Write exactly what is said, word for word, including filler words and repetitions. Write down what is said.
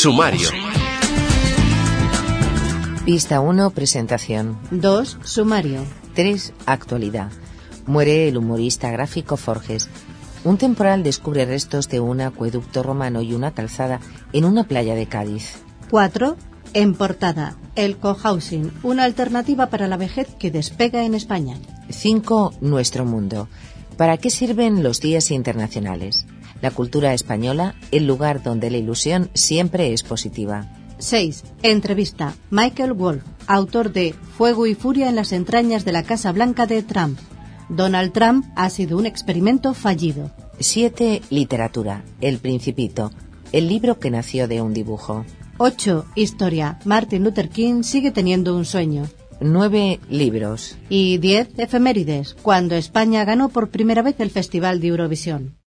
Sumario. Pista uno, presentación. dos. Sumario. tres. Actualidad. Muere el humorista gráfico Forges. Un temporal descubre restos de un acueducto romano y una calzada en una playa de Cádiz. cuatro. En portada, el cohousing, una alternativa para la vejez que despega en España. cinco. Nuestro mundo. ¿Para qué sirven los días internacionales? La cultura española, el lugar donde la ilusión siempre es positiva. seis. Entrevista. Michael Wolff, autor de Fuego y furia en las entrañas de la Casa Blanca de Trump. Donald Trump ha sido un experimento fallido. siete. Literatura. El Principito. El libro que nació de un dibujo. ocho. Historia. Martin Luther King sigue teniendo un sueño. nueve. Libros. Y diez. Efemérides. Cuando España ganó por primera vez el Festival de Eurovisión.